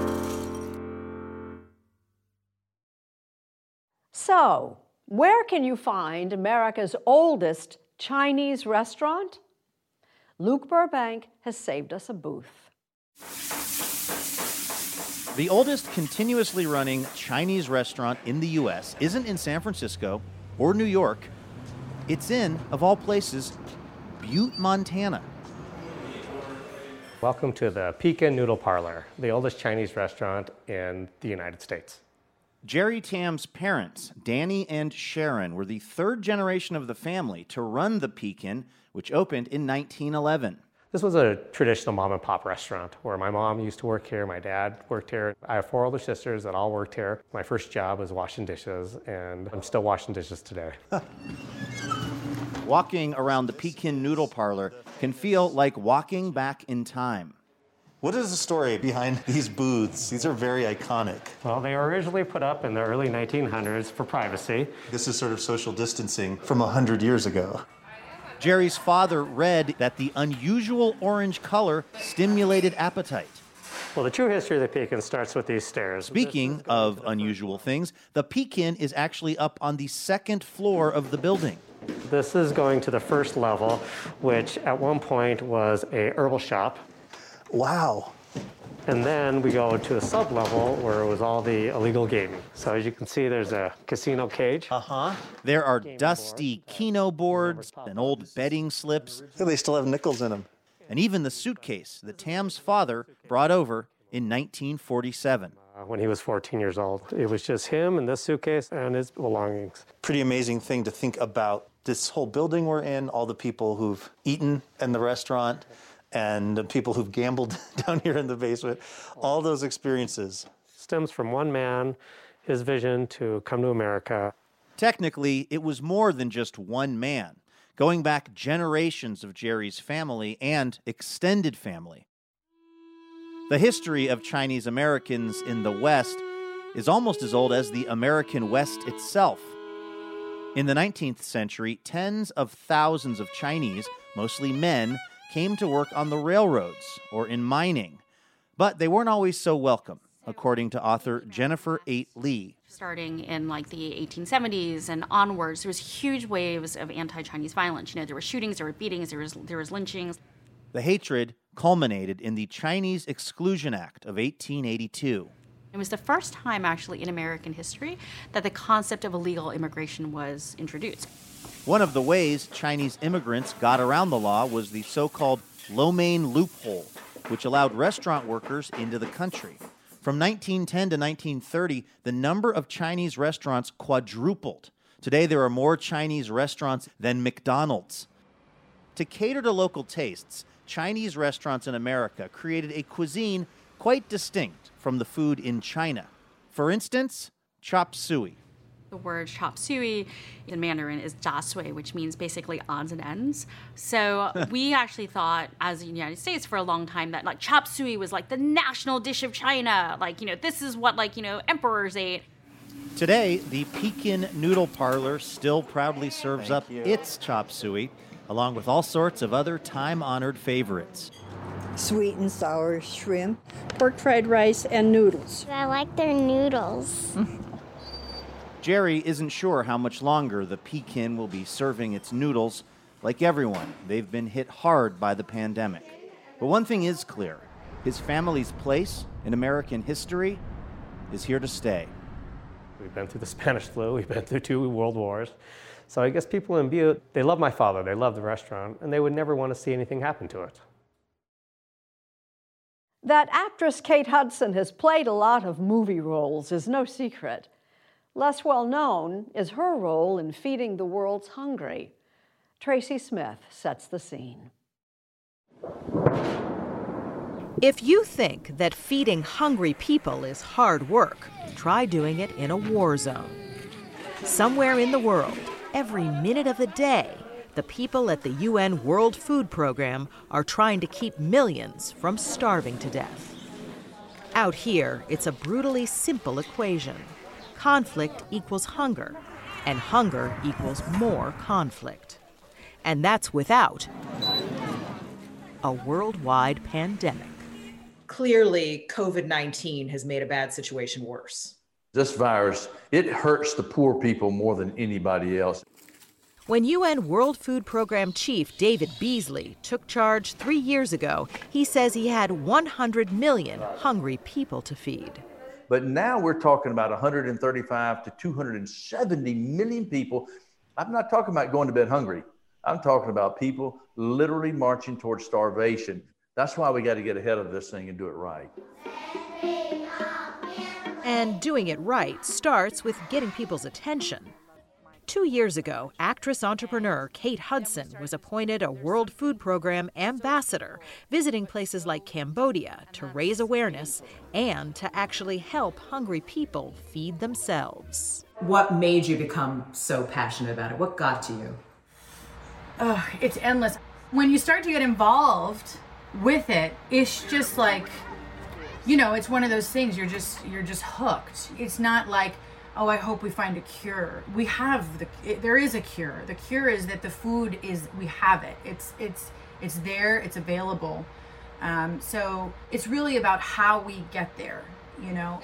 Speaker 2: So, where can you find America's oldest Chinese restaurant? Luke Burbank has saved us a booth.
Speaker 8: The oldest continuously running Chinese restaurant in the U.S. isn't in San Francisco or New York. It's in, of all places, Butte, Montana.
Speaker 10: Welcome to the Pekin Noodle Parlor, the oldest Chinese restaurant in the United States.
Speaker 8: Jerry Tam's parents, Danny and Sharon, were the third generation of the family to run the Pekin, which opened in 1911.
Speaker 10: This was a traditional mom and pop restaurant where my mom used to work here, my dad worked here. I have 4 older sisters that all worked here. My first job was washing dishes, and I'm still washing dishes today.
Speaker 8: Walking around the Pekin Noodle Parlor can feel like walking back in time.
Speaker 12: What is the story behind these booths? These are very iconic.
Speaker 10: Well, they were originally put up in the early 1900s for privacy.
Speaker 12: This is sort of social distancing from 100 years ago.
Speaker 8: Jerry's father read that the unusual orange color stimulated appetite.
Speaker 10: Well, the true history of the Pekin starts with these stairs.
Speaker 8: Speaking of unusual things, the Pekin is actually up on the 2nd floor of the building.
Speaker 10: This is going to the first level, which at one point was a herbal shop.
Speaker 12: Wow.
Speaker 10: And then we go to a sub-level where it was all the illegal gaming. So as you can see, there's a casino cage.
Speaker 8: There are dusty Keno boards and old betting slips.
Speaker 12: They still have nickels in them.
Speaker 8: And even the suitcase that Tam's father brought over in 1947.
Speaker 10: When he was 14 years old. It was just him and this suitcase and his belongings.
Speaker 12: Pretty amazing thing to think about. This whole building we're in, all the people who've eaten in the restaurant, and the people who've gambled down here in the basement, all those experiences.
Speaker 10: Stems from one man, his vision to come to America.
Speaker 8: Technically, it was more than just one man, going back generations of Jerry's family and extended family. The history of Chinese Americans in the West is almost as old as the American West itself. In the 19th century, tens of thousands of Chinese, mostly men, came to work on the railroads or in mining. But they weren't always so welcome, according to author Jennifer 8 Lee.
Speaker 13: Starting in like the 1870s and onwards, there was huge waves of anti-Chinese violence. You know, there were shootings, there were beatings, there was lynchings.
Speaker 8: The hatred culminated in the Chinese Exclusion Act of 1882.
Speaker 13: It was the first time actually in American history that the concept of illegal immigration was introduced.
Speaker 8: One of the ways Chinese immigrants got around the law was the so-called lo mein loophole, which allowed restaurant workers into the country. From 1910 to 1930, the number of Chinese restaurants quadrupled. Today, there are more Chinese restaurants than McDonald's. To cater to local tastes, Chinese restaurants in America created a cuisine quite distinct from the food in China. For instance, chop suey.
Speaker 13: The word chop suey in Mandarin is jia sui, which means basically odds and ends. So we actually thought, as the United States for a long time, that like chop suey was like the national dish of China. Like, you know, this is what emperors ate.
Speaker 8: Today, the Pekin Noodle Parlor still proudly serves up its chop suey, along with all sorts of other time-honored favorites.
Speaker 14: Sweet and sour shrimp, pork fried rice, and noodles.
Speaker 15: I like their noodles.
Speaker 8: Jerry isn't sure how much longer the Pekin will be serving its noodles. Like everyone, they've been hit hard by the pandemic. But one thing is clear. His family's place in American history is here to stay.
Speaker 10: We've been through the Spanish flu, we've been through 2 world wars. So I guess people in Butte, they love my father, they love the restaurant, and they would never want to see anything happen to it.
Speaker 2: That actress Kate Hudson has played a lot of movie roles is no secret. Less well known is her role in feeding the world's hungry. Tracy Smith sets the scene.
Speaker 16: If you think that feeding hungry people is hard work, try doing it in a war zone. Somewhere in the world, every minute of the day, the people at the UN World Food Program are trying to keep millions from starving to death. Out here, it's a brutally simple equation. Conflict equals hunger, and hunger equals more conflict. And that's without a worldwide pandemic.
Speaker 26: Clearly, COVID-19 has made a bad situation worse.
Speaker 27: This virus, it hurts the poor people more than anybody else.
Speaker 16: When UN World Food Program Chief David Beasley took charge 3 years ago, he says he had 100 million hungry people to feed.
Speaker 5: But now we're talking about 135 to 270 million people. I'm not talking about going to bed hungry. I'm talking about people literally marching towards starvation. That's why we got to get ahead of this thing and do it right.
Speaker 16: And doing it right starts with getting people's attention. 2 years ago, actress-entrepreneur Kate Hudson was appointed a World Food Program ambassador, visiting places like Cambodia to raise awareness and to actually help hungry people feed themselves.
Speaker 6: What made you become so passionate about it? What got to you?
Speaker 17: Oh, it's endless. When you start to get involved with it, it's just like, you know, it's one of those things, you're just hooked. It's not like, oh, I hope we find a cure. We have there is a cure. The cure is that the food we have it. It's there, it's available. So it's really about how we get there, you know.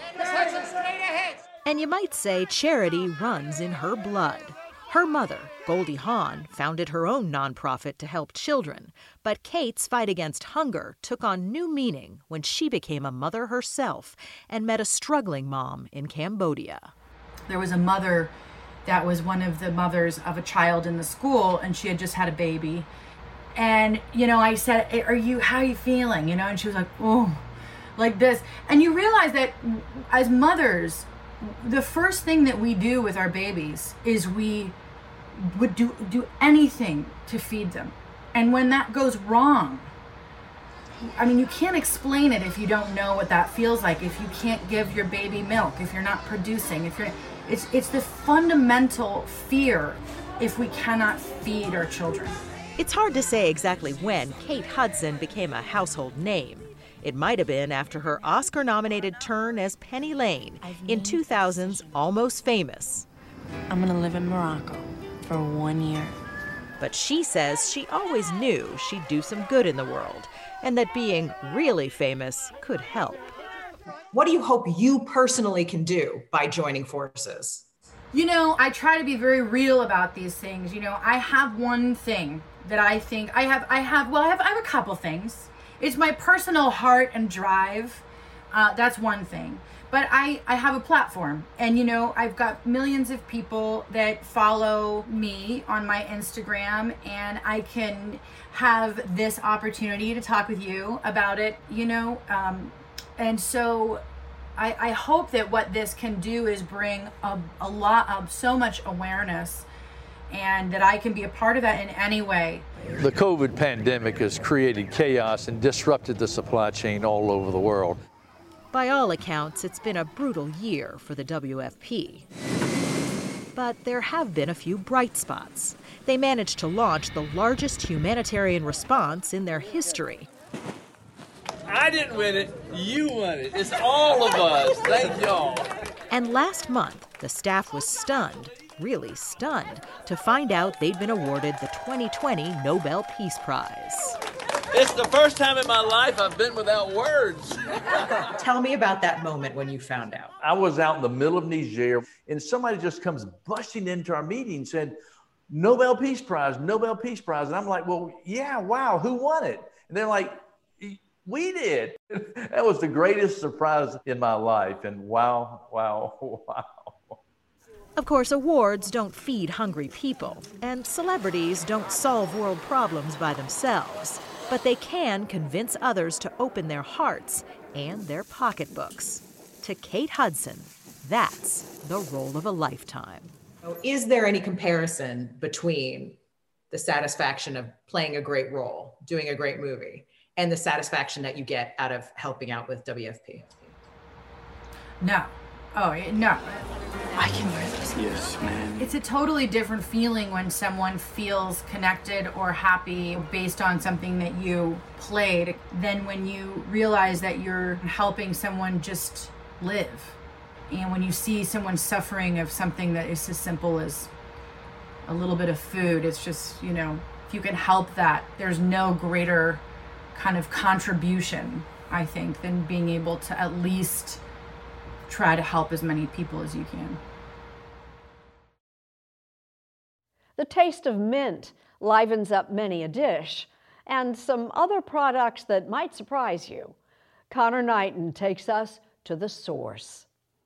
Speaker 16: And you might say charity runs in her blood. Her mother, Goldie Hawn, founded her own nonprofit to help children. But Kate's fight against hunger took on new meaning when she became a mother herself and met a struggling mom in Cambodia.
Speaker 17: There was a mother that was one of the mothers of a child in the school, and she had just had a baby. And, you know, I said, how are you feeling? You know, and she was like, oh, like this. And you realize that as mothers, the first thing that we do with our babies is we would do anything to feed them. And when that goes wrong, I mean, you can't explain it if you don't know what that feels like, if you can't give your baby milk, if you're not producing, it's the fundamental fear if we cannot feed our children.
Speaker 16: It's hard to say exactly when Kate Hudson became a household name. It might have been after her Oscar-nominated turn as Penny Lane in 2000's Almost Famous.
Speaker 18: I'm gonna live in Morocco for 1 year.
Speaker 16: But she says she always knew she'd do some good in the world, and that being really famous could help.
Speaker 26: What do you hope you personally can do by joining forces?
Speaker 17: You know, I try to be very real about these things. You know, I have one thing that I think I have a couple things. It's my personal heart and drive. That's one thing. But I have a platform, and you know, I've got millions of people that follow me on my Instagram, and I can have this opportunity to talk with you about it, you know. And so I hope that what this can do is bring a lot of so much awareness, and that I can be a part of that in any way.
Speaker 21: The COVID pandemic has created chaos and disrupted the supply chain all over the world.
Speaker 16: By all accounts, it's been a brutal year for the WFP. But there have been a few bright spots. They managed to launch the largest humanitarian response in their history.
Speaker 23: I didn't win it, you won it. It's all of us. Thank y'all.
Speaker 16: And last month, the staff was stunned, really stunned, to find out they'd been awarded the 2020 Nobel Peace Prize.
Speaker 23: It's the first time in my life I've been without words.
Speaker 26: Tell me about that moment when you found out.
Speaker 5: I was out in the middle of Niger, and somebody just comes busting into our meeting and said, Nobel Peace Prize, Nobel Peace Prize. And I'm like, well, yeah, wow, who won it? And they're like, we did. That was the greatest surprise in my life. And wow, wow, wow.
Speaker 16: Of course, awards don't feed hungry people, and celebrities don't solve world problems by themselves. But they can convince others to open their hearts and their pocketbooks. To Kate Hudson, that's the role of a lifetime.
Speaker 26: Is there any comparison between the satisfaction of playing a great role, doing a great movie, and the satisfaction that you get out of helping out with WFP?
Speaker 17: No. Oh, no. I can hear this.
Speaker 23: Yes, ma'am.
Speaker 17: It's a totally different feeling when someone feels connected or happy based on something that you played than when you realize that you're helping someone just live. And when you see someone suffering of something that is as simple as a little bit of food, it's just, you know, if you can help that, there's no greater kind of contribution, I think, than being able to at least try to help as many people as you can.
Speaker 2: The taste of mint livens up many a dish, and some other products that might surprise you. Connor Knighton takes us to the source.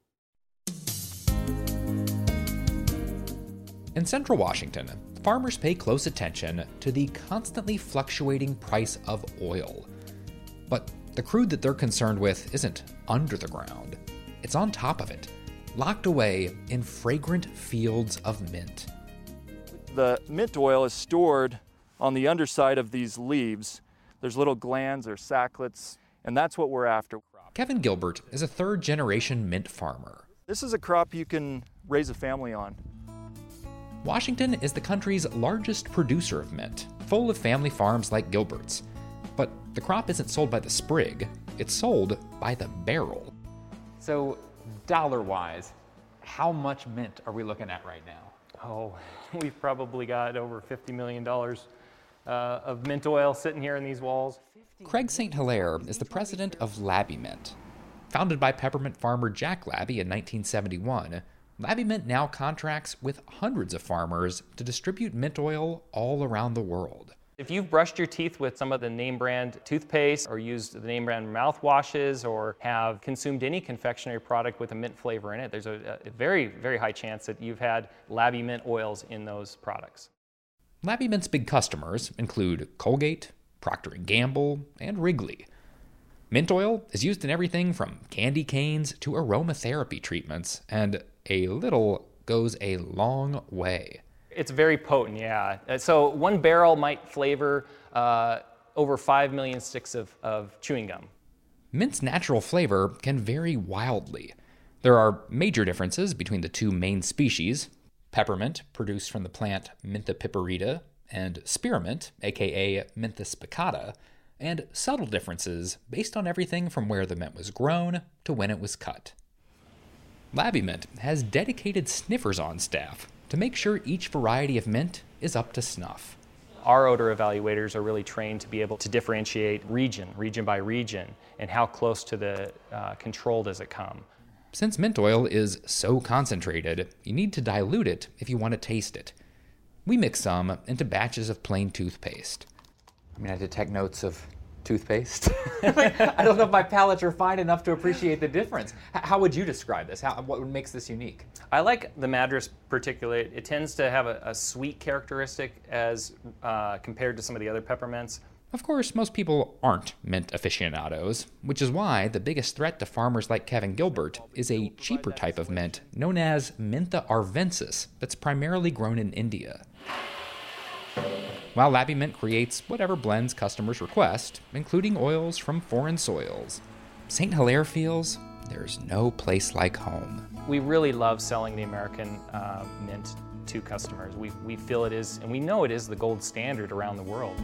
Speaker 1: In central Washington, farmers pay close attention to the constantly fluctuating price of oil. But the crude that they're concerned with isn't under the ground. It's on top of it, locked away in fragrant fields of mint.
Speaker 4: The mint oil is stored on the underside of these leaves. There's little glands or sacklets, and that's what we're after.
Speaker 1: Kevin Gilbert is a third-generation mint farmer.
Speaker 4: This is a crop you can raise a family on.
Speaker 1: Washington is the country's largest producer of mint, full of family farms like Gilbert's. But the crop isn't sold by the sprig, it's sold by the barrel.
Speaker 7: So, dollar-wise, how much mint are we looking at right now?
Speaker 9: Oh, we've probably got over $50 million of mint oil sitting here in these walls.
Speaker 1: Craig St. Hilaire is the president of Labby Mint. Founded by peppermint farmer Jack Labby in 1971, Labby Mint now contracts with hundreds of farmers to distribute mint oil all around the world.
Speaker 9: If you've brushed your teeth with some of the name brand toothpaste or used the name brand mouthwashes or have consumed any confectionery product with a mint flavor in it, there's a very, very high chance that you've had Labby Mint oils in those products.
Speaker 1: Labby Mint's big customers include Colgate, Procter & Gamble, and Wrigley. Mint oil is used in everything from candy canes to aromatherapy treatments, and a little goes a long way.
Speaker 9: It's very potent, yeah. So one barrel might flavor over 5 million sticks of chewing gum.
Speaker 1: Mint's natural flavor can vary wildly. There are major differences between the two main species, peppermint, produced from the plant Mentha piperita, and spearmint, aka Mentha spicata, and subtle differences based on everything from where the mint was grown to when it was cut. Labby Mint has dedicated sniffers on staff to make sure each variety of mint is up to snuff.
Speaker 9: Our odor evaluators are really trained to be able to differentiate region by region, and how close to the control does it come.
Speaker 1: Since mint oil is so concentrated, you need to dilute it if you want to taste it. We mix some into batches of plain toothpaste.
Speaker 7: I mean, I detect notes of toothpaste. I don't know if my palates are fine enough to appreciate the difference. How would you describe this? What makes this unique?
Speaker 9: I like the Madras particulate. It tends to have a sweet characteristic as compared to some of the other peppermints.
Speaker 1: Of course, most people aren't mint aficionados, which is why the biggest threat to farmers like Kevin Gilbert is a cheaper type of mint known as Mentha arvensis that's primarily grown in India. While Labby Mint creates whatever blends customers request, including oils from foreign soils, St. Hilaire feels there's no place like home.
Speaker 9: We really love selling the American mint to customers. We feel it is, and we know it is, the gold standard around the world.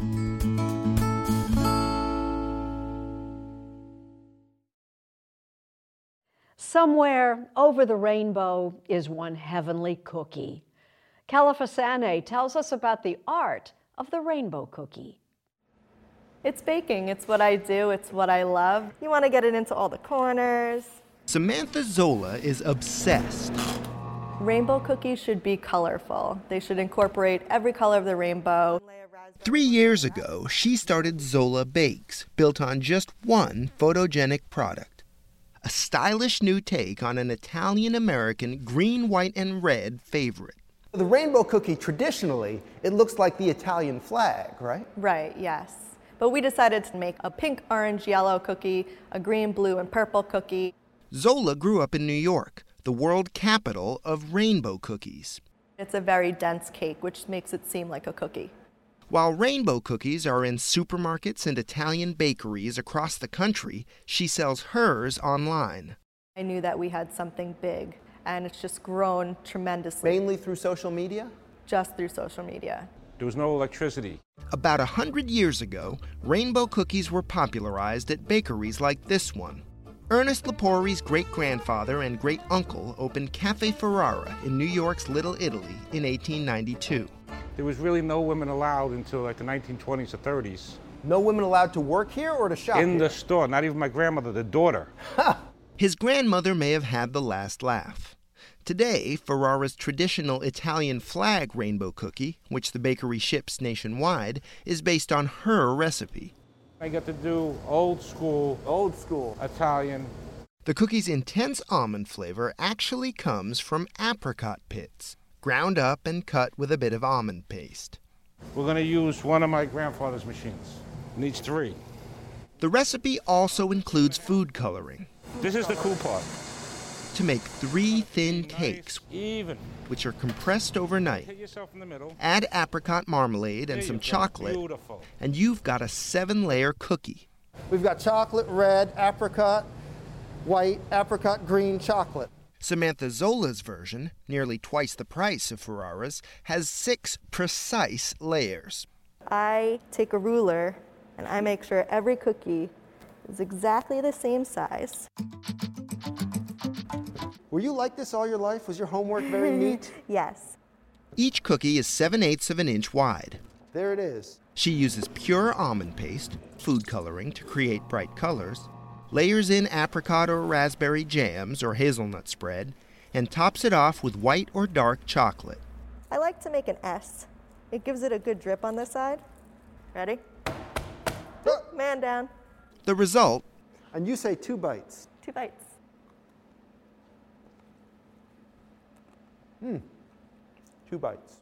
Speaker 2: Somewhere over the rainbow is one heavenly cookie. Kalafasane tells us about the art of the rainbow cookie.
Speaker 19: It's baking. It's what I do. It's what I love. You want to get it into all the corners.
Speaker 20: Samantha Zola is obsessed.
Speaker 19: Rainbow cookies should be colorful. They should incorporate every color of the rainbow.
Speaker 20: 3 years ago, she started Zola Bakes, built on just one photogenic product. A stylish new take on an Italian-American green, white, and red favorite.
Speaker 27: The rainbow cookie, traditionally, it looks like the Italian flag, right?
Speaker 19: Right, yes. But we decided to make a pink, orange, yellow cookie, a green, blue, and purple cookie.
Speaker 20: Zola grew up in New York, the world capital of rainbow cookies.
Speaker 19: It's a very dense cake, which makes it seem like a cookie.
Speaker 20: While rainbow cookies are in supermarkets and Italian bakeries across the country, she sells hers online.
Speaker 19: I knew that we had something big, and it's just grown tremendously.
Speaker 27: Mainly through social media?
Speaker 19: Just through social media.
Speaker 28: There was no electricity.
Speaker 20: About 100 years ago, rainbow cookies were popularized at bakeries like this one. Ernest Lepori's great-grandfather and great-uncle opened Cafe Ferrara in New York's Little Italy in 1892.
Speaker 28: There was really no women allowed until like the 1920s or 30s.
Speaker 27: No women allowed to work here or to shop
Speaker 28: in
Speaker 27: here?
Speaker 28: the store, not even my grandmother, the daughter.
Speaker 20: His grandmother may have had the last laugh. Today, Ferrara's traditional Italian flag rainbow cookie, which the bakery ships nationwide, is based on her recipe.
Speaker 28: I get to do old school Italian.
Speaker 20: The cookie's intense almond flavor actually comes from apricot pits, ground up and cut with a bit of almond paste.
Speaker 28: We're going to use one of my grandfather's machines. It needs 3.
Speaker 20: The recipe also includes food coloring.
Speaker 28: This is the cool part.
Speaker 20: To make 3 thin cakes,
Speaker 28: Even.
Speaker 20: which are compressed overnight.
Speaker 28: Hit yourself in the middle.
Speaker 20: Add apricot marmalade and some chocolate, and you've got a 7-layer cookie.
Speaker 27: We've got chocolate, red, apricot, white, apricot, green, chocolate.
Speaker 20: Samantha Zola's version, nearly twice the price of Ferrara's, has 6 precise layers.
Speaker 19: I take a ruler and I make sure every cookie is exactly the same size.
Speaker 27: Were you like this all your life? Was your homework very neat?
Speaker 19: Yes.
Speaker 20: Each cookie is 7/8 of an inch wide.
Speaker 27: There it is.
Speaker 20: She uses pure almond paste, food coloring to create bright colors, layers in apricot or raspberry jams or hazelnut spread, and tops it off with white or dark chocolate.
Speaker 19: I like to make an S. It gives it a good drip on this side. Ready? Man down.
Speaker 20: The result?
Speaker 27: And you say 2 bites.
Speaker 19: 2 bites.
Speaker 27: 2 bites.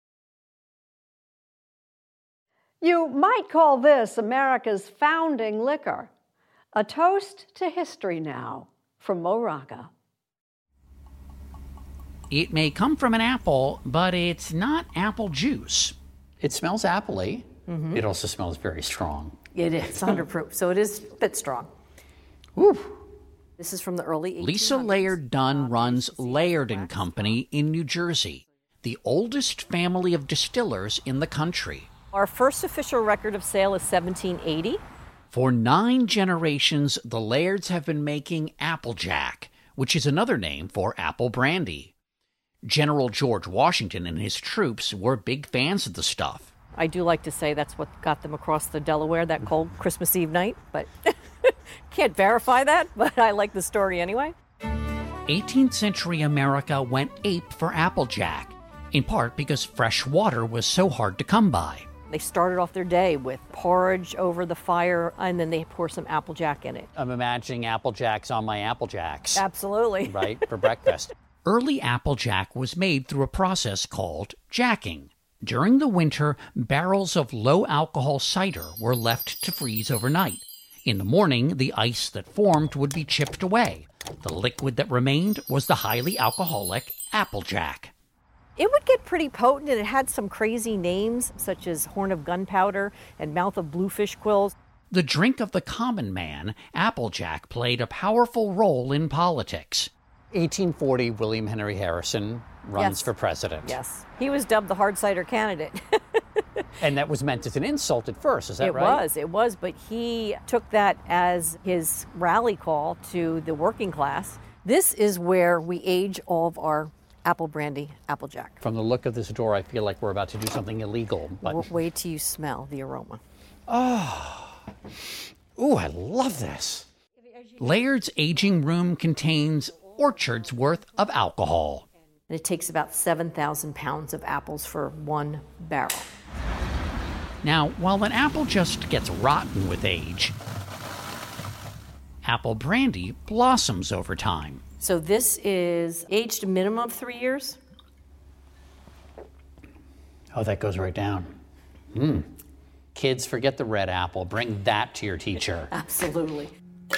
Speaker 2: You might call this America's founding liquor. A toast to history now from Mo Rocca.
Speaker 3: It may come from an apple, but it's not apple juice.
Speaker 11: It smells appley.
Speaker 18: Mhm.
Speaker 11: It also smells very strong.
Speaker 18: It is 100 proof, so it is a bit strong.
Speaker 3: Woo.
Speaker 18: This is from the early 1800s.
Speaker 3: Lisa Laird Dunn runs Laird & Company in New Jersey, the oldest family of distillers in the country.
Speaker 18: Our first official record of sale is 1780.
Speaker 3: For 9 generations, the Lairds have been making Applejack, which is another name for apple brandy. General George Washington and his troops were big fans of the stuff.
Speaker 18: I do like to say that's what got them across the Delaware that cold Christmas Eve night, but can't verify that, but I like the story anyway.
Speaker 3: 18th century America went ape for Applejack, in part because fresh water was so hard to come by.
Speaker 18: They started off their day with porridge over the fire, and then they pour some Applejack in it.
Speaker 11: I'm imagining Applejacks on my Applejacks.
Speaker 18: Absolutely.
Speaker 11: Right, for breakfast.
Speaker 3: Early Applejack was made through a process called jacking. During the winter, barrels of low-alcohol cider were left to freeze overnight. In the morning, the ice that formed would be chipped away. The liquid that remained was the highly alcoholic Applejack.
Speaker 18: It would get pretty potent, and it had some crazy names, such as Horn of Gunpowder and Mouth of Bluefish Quills.
Speaker 3: The drink of the common man, Applejack played a powerful role in politics.
Speaker 11: 1840, William Henry Harrison runs for president.
Speaker 18: Yes. He was dubbed the hard cider candidate.
Speaker 11: And that was meant as an insult at first, is that right?
Speaker 18: It was, but he took that as his rally call to the working class. This is where we age all of our apple brandy, Applejack.
Speaker 11: From the look of this door, I feel like we're about to do something illegal. But
Speaker 18: Wait till you smell the aroma.
Speaker 11: Oh, ooh, I love this.
Speaker 3: Laird's aging room contains orchards worth of alcohol.
Speaker 18: And it takes about 7,000 pounds of apples for 1 barrel.
Speaker 3: Now, while an apple just gets rotten with age, apple brandy blossoms over time.
Speaker 18: So this is aged a minimum of 3 years.
Speaker 11: Oh, that goes right down. Kids, forget the red apple. Bring that to your teacher.
Speaker 18: Absolutely.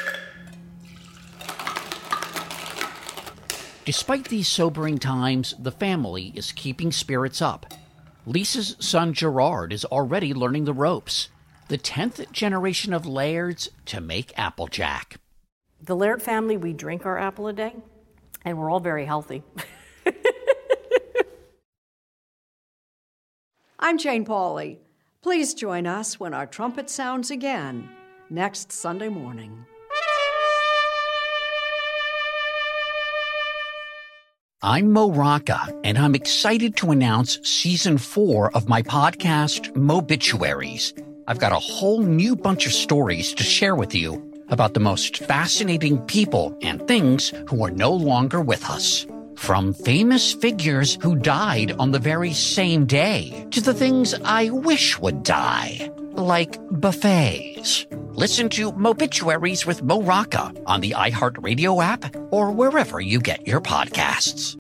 Speaker 3: Despite these sobering times, the family is keeping spirits up. Lisa's son Gerard is already learning the ropes. The 10th generation of Lairds to make Applejack.
Speaker 18: The Laird family, we drink our apple a day, and we're all very healthy.
Speaker 2: I'm Jane Pauley. Please join us when our trumpet sounds again next Sunday morning.
Speaker 3: I'm Mo Rocca, and I'm excited to announce Season 4 of my podcast, Mobituaries. I've got a whole new bunch of stories to share with you about the most fascinating people and things who are no longer with us. From famous figures who died on the very same day to the things I wish would die, like buffets. Listen to Mobituaries with Mo Rocca on the iHeartRadio app or wherever you get your podcasts.